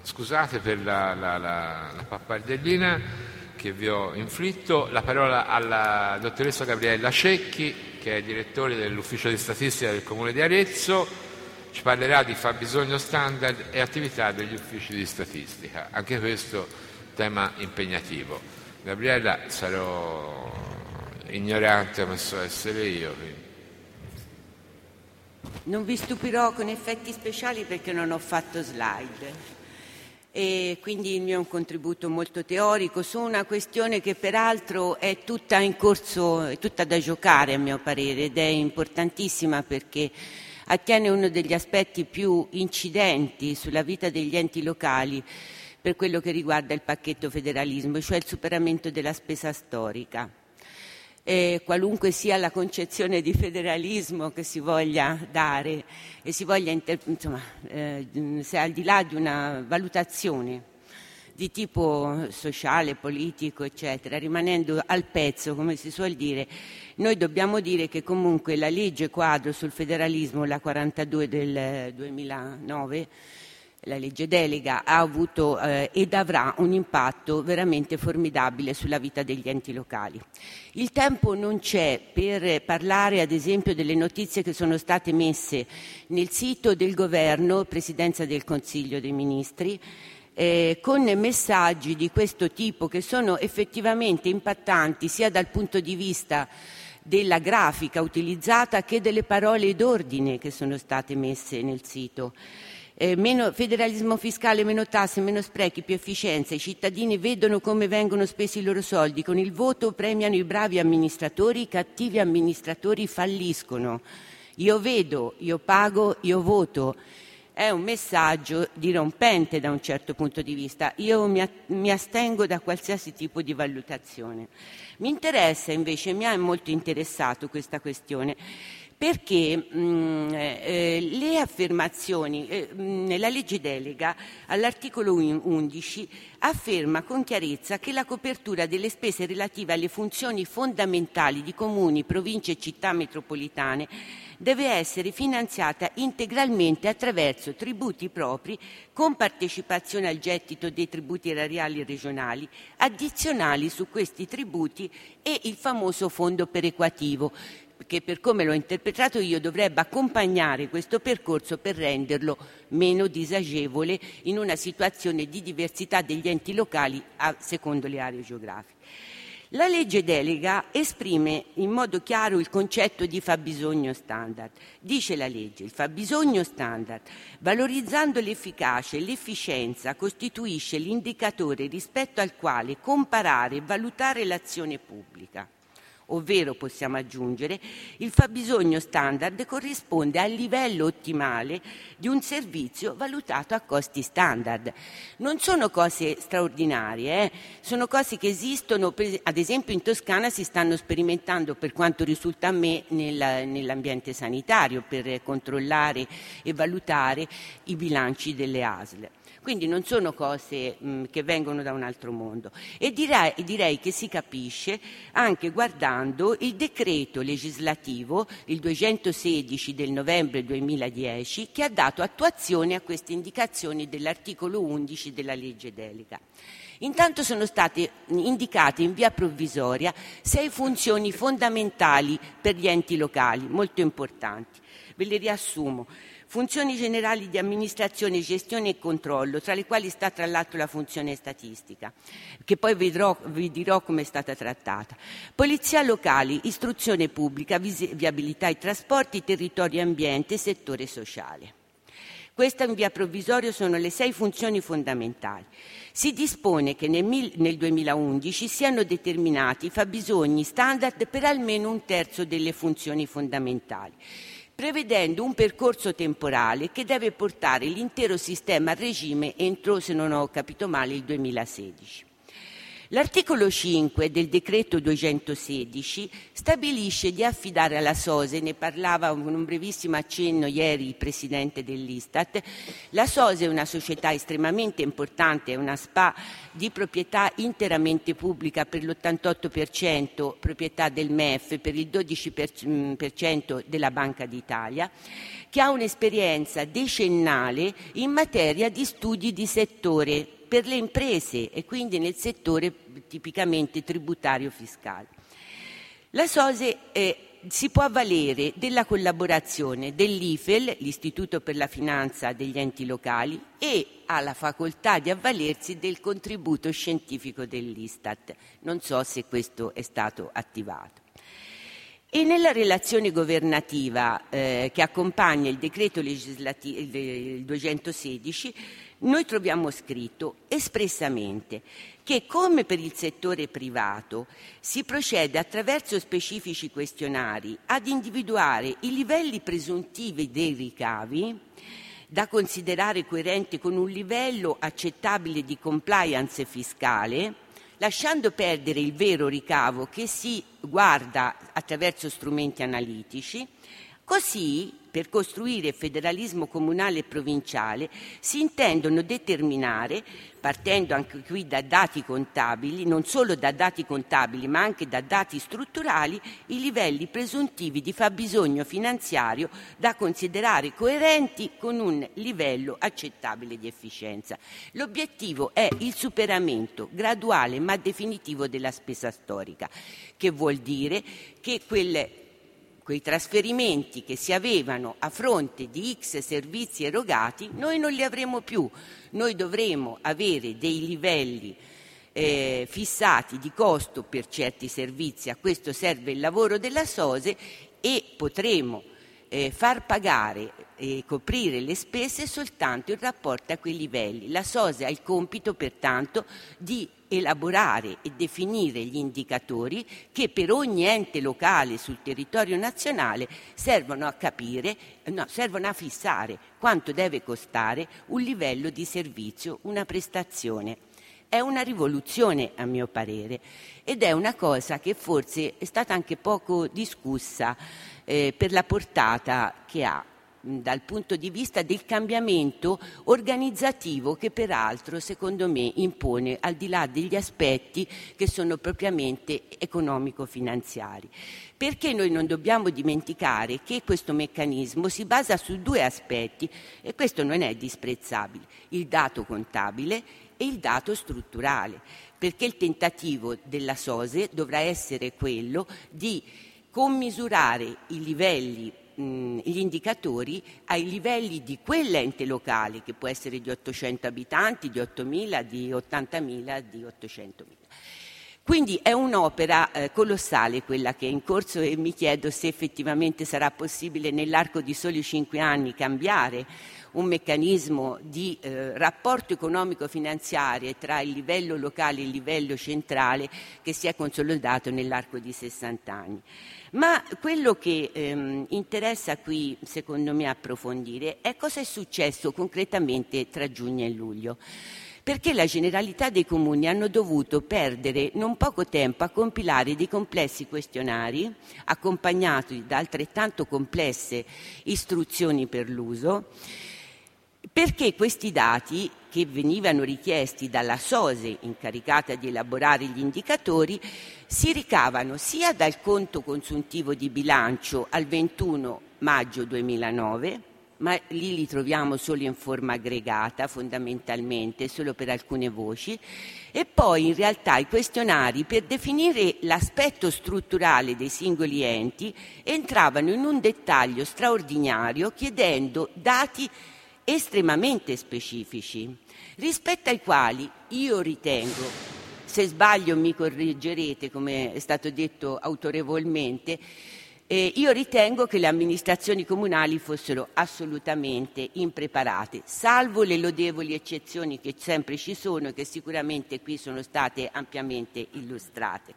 Scusate per la pappardellina che vi ho inflitto. La parola alla dottoressa Gabriella Cecchi, che è direttore dell'Ufficio di Statistica del Comune di Arezzo. Ci parlerà di fabbisogno standard e attività degli uffici di statistica. Anche questo tema impegnativo. Gabriella, sarò ignorante, ma so essere io. Quindi. Non vi stupirò con effetti speciali perché non ho fatto slide. E quindi il mio è un contributo molto teorico su una questione che peraltro è tutta in corso, è tutta da giocare a mio parere, ed è importantissima perché attiene uno degli aspetti più incidenti sulla vita degli enti locali per quello che riguarda il pacchetto federalismo, cioè il superamento della spesa storica. Qualunque sia la concezione di federalismo che si voglia dare e si voglia se al di là di una valutazione di tipo sociale, politico, eccetera, rimanendo al pezzo, come si suol dire, noi dobbiamo dire che comunque la legge quadro sul federalismo, la 42 del 2009, la legge delega, ha avuto ed avrà un impatto veramente formidabile sulla vita degli enti locali. Il tempo non c'è per parlare, ad esempio, delle notizie che sono state messe nel sito del Governo, Presidenza del Consiglio dei Ministri, con messaggi di questo tipo che sono effettivamente impattanti sia dal punto di vista della grafica utilizzata che delle parole d'ordine che sono state messe nel sito. Meno federalismo fiscale, meno tasse, meno sprechi, più efficienza. I cittadini vedono come vengono spesi i loro soldi. Con il voto premiano i bravi amministratori, i cattivi amministratori falliscono. Io vedo, io pago, io voto. È un messaggio dirompente da un certo punto di vista. Io mi astengo da qualsiasi tipo di valutazione. Mi interessa invece, mi ha molto interessato questa questione, perché le affermazioni, nella legge delega all'articolo 11 afferma con chiarezza che la copertura delle spese relative alle funzioni fondamentali di comuni, province e città metropolitane deve essere finanziata integralmente attraverso tributi propri con partecipazione al gettito dei tributi erariali regionali, addizionali su questi tributi e il famoso fondo perequativo, che per come l'ho interpretato io dovrebbe accompagnare questo percorso per renderlo meno disagevole in una situazione di diversità degli enti locali secondo le aree geografiche. La legge delega esprime in modo chiaro il concetto di fabbisogno standard. Dice la legge: il fabbisogno standard, valorizzando l'efficacia e l'efficienza, costituisce l'indicatore rispetto al quale comparare e valutare l'azione pubblica. Ovvero, possiamo aggiungere, il fabbisogno standard corrisponde al livello ottimale di un servizio valutato a costi standard. Non sono cose straordinarie, sono cose che esistono, ad esempio in Toscana si stanno sperimentando, per quanto risulta a me, nell'ambiente sanitario per controllare e valutare i bilanci delle ASL. Quindi non sono cose che vengono da un altro mondo. E direi che si capisce anche guardando il decreto legislativo, il 216 del novembre 2010, che ha dato attuazione a queste indicazioni dell'articolo 11 della legge delega. Intanto sono state indicate in via provvisoria 6 funzioni fondamentali per gli enti locali, molto importanti. Ve le riassumo. Funzioni generali di amministrazione, gestione e controllo, tra le quali sta tra l'altro la funzione statistica, che poi vi dirò come è stata trattata. Polizia locale, istruzione pubblica, viabilità e trasporti, territorio e ambiente, settore sociale. Queste in via provvisorio sono le 6 funzioni fondamentali. Si dispone che nel 2011 siano determinati fabbisogni standard per almeno un terzo delle funzioni fondamentali, prevedendo un percorso temporale che deve portare l'intero sistema a regime entro, se non ho capito male, il 2016. L'articolo 5 del decreto 216 stabilisce di affidare alla SOSE, ne parlava con un brevissimo accenno ieri il Presidente dell'Istat. La SOSE è una società estremamente importante, è una SpA di proprietà interamente pubblica, per l'88% proprietà del MEF, per il 12% della Banca d'Italia, che ha un'esperienza decennale in materia di studi di settore per le imprese e quindi nel settore tipicamente tributario fiscale. La SOSE si può avvalere della collaborazione dell'IFEL, l'Istituto per la Finanza degli Enti Locali, e ha la facoltà di avvalersi del contributo scientifico dell'Istat. Non so se questo è stato attivato. E nella relazione governativa che accompagna il decreto legislativo il 216 noi troviamo scritto espressamente che, come per il settore privato, si procede attraverso specifici questionari ad individuare i livelli presuntivi dei ricavi da considerare coerenti con un livello accettabile di compliance fiscale, lasciando perdere il vero ricavo che si guarda attraverso strumenti analitici. Così, per costruire federalismo comunale e provinciale, si intendono determinare, partendo anche qui da dati contabili, non solo da dati contabili ma anche da dati strutturali, i livelli presuntivi di fabbisogno finanziario da considerare coerenti con un livello accettabile di efficienza. L'obiettivo è il superamento graduale ma definitivo della spesa storica, che vuol dire che quei trasferimenti che si avevano a fronte di X servizi erogati, noi non li avremo più. Noi dovremo avere dei livelli fissati di costo per certi servizi, a questo serve il lavoro della SOSE, e potremo far pagare e coprire le spese soltanto in rapporto a quei livelli. La SOSE ha il compito, pertanto, di elaborare e definire gli indicatori che per ogni ente locale sul territorio nazionale servono a fissare quanto deve costare un livello di servizio, una prestazione. È una rivoluzione, a mio parere, ed è una cosa che forse è stata anche poco discussa per la portata che ha dal punto di vista del cambiamento organizzativo che peraltro secondo me impone, al di là degli aspetti che sono propriamente economico-finanziari. Perché noi non dobbiamo dimenticare che questo meccanismo si basa su due aspetti, e questo non è disprezzabile: il dato contabile e il dato strutturale, perché il tentativo della SOSE dovrà essere quello di commisurare i livelli, gli indicatori ai livelli di quell'ente locale, che può essere di 800 abitanti, di 8.000, di 80.000, di 800.000. Quindi è un'opera colossale quella che è in corso, e mi chiedo se effettivamente sarà possibile nell'arco di soli 5 anni cambiare un meccanismo di rapporto economico-finanziario tra il livello locale e il livello centrale che si è consolidato nell'arco di 60 anni. Ma quello che interessa qui, secondo me, approfondire è cosa è successo concretamente tra giugno e luglio. Perché la generalità dei comuni hanno dovuto perdere non poco tempo a compilare dei complessi questionari, accompagnati da altrettanto complesse istruzioni per l'uso, perché questi dati, che venivano richiesti dalla SOSE, incaricata di elaborare gli indicatori, si ricavano sia dal conto consuntivo di bilancio al 21 maggio 2009, ma lì li troviamo solo in forma aggregata, fondamentalmente, solo per alcune voci, e poi in realtà i questionari per definire l'aspetto strutturale dei singoli enti entravano in un dettaglio straordinario, chiedendo dati estremamente specifici, rispetto ai quali io ritengo, se sbaglio mi correggerete come è stato detto autorevolmente, io ritengo che le amministrazioni comunali fossero assolutamente impreparate, salvo le lodevoli eccezioni che sempre ci sono e che sicuramente qui sono state ampiamente illustrate.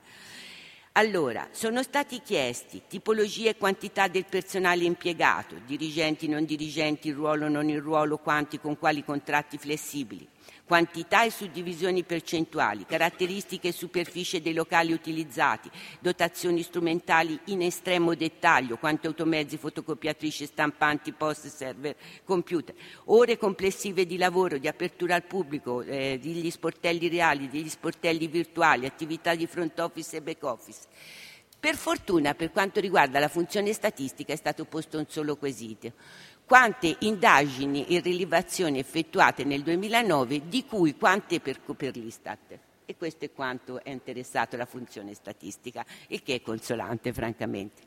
Allora, sono stati chiesti tipologia e quantità del personale impiegato, dirigenti, non dirigenti, il ruolo, non il ruolo, quanti, con quali contratti flessibili, quantità e suddivisioni percentuali, caratteristiche e superficie dei locali utilizzati, dotazioni strumentali in estremo dettaglio, quanti automezzi, fotocopiatrici, stampanti, post, server, computer, ore complessive di lavoro, di apertura al pubblico, degli sportelli reali, degli sportelli virtuali, attività di front office e back office. Per fortuna, per quanto riguarda la funzione statistica, è stato posto un solo quesito: quante indagini e rilevazioni effettuate nel 2009, di cui quante per l'Istat. E questo è quanto è interessato la funzione statistica, il che è consolante, francamente.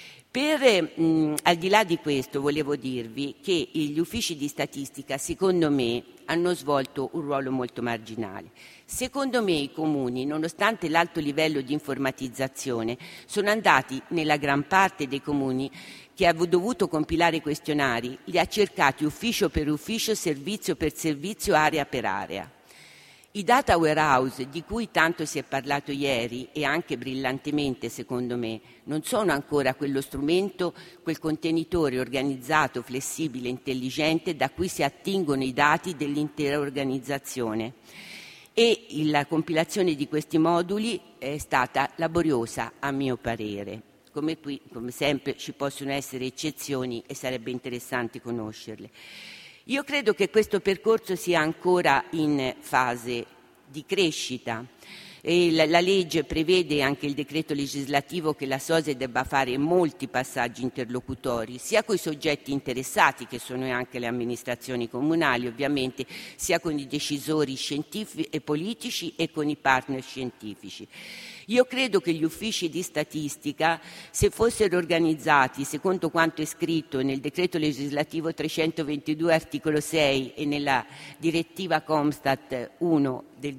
Al di là di questo, volevo dirvi che gli uffici di statistica, secondo me, hanno svolto un ruolo molto marginale. Secondo me i comuni, nonostante l'alto livello di informatizzazione, sono andati, nella gran parte dei comuni che ha dovuto compilare questionari, li ha cercati ufficio per ufficio, servizio per servizio, area per area. I data warehouse, di cui tanto si è parlato ieri e anche brillantemente secondo me, non sono ancora quello strumento, quel contenitore organizzato, flessibile, intelligente da cui si attingono i dati dell'intera organizzazione. E la compilazione di questi moduli è stata laboriosa, a mio parere. Come sempre, ci possono essere eccezioni e sarebbe interessante conoscerle. Io credo che questo percorso sia ancora in fase di crescita. E la legge prevede, anche il decreto legislativo, che la SOSE debba fare molti passaggi interlocutori, sia con i soggetti interessati, che sono anche le amministrazioni comunali ovviamente, sia con i decisori scientifici e politici e con i partner scientifici. Io credo che gli uffici di statistica, se fossero organizzati secondo quanto è scritto nel decreto legislativo 322 articolo 6 e nella direttiva Comstat 1 del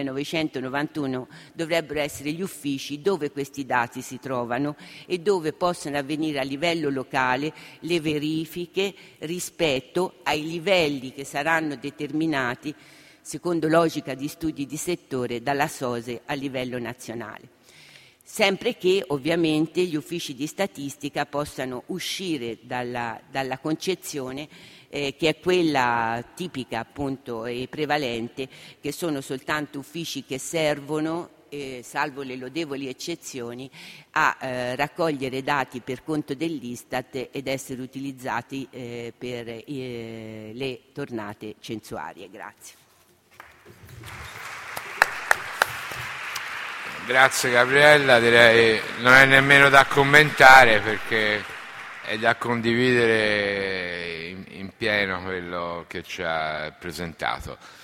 1991, dovrebbero essere gli uffici dove questi dati si trovano e dove possono avvenire a livello locale le verifiche rispetto ai livelli che saranno determinati secondo logica di studi di settore dalla SOSE a livello nazionale. Sempre che ovviamente gli uffici di statistica possano uscire dalla concezione che è quella tipica appunto e prevalente, che sono soltanto uffici che servono, salvo le lodevoli eccezioni, a raccogliere dati per conto dell'Istat ed essere utilizzati per le tornate censuarie. Grazie. Grazie Gabriella, direi non è nemmeno da commentare perché è da condividere in pieno quello che ci ha presentato.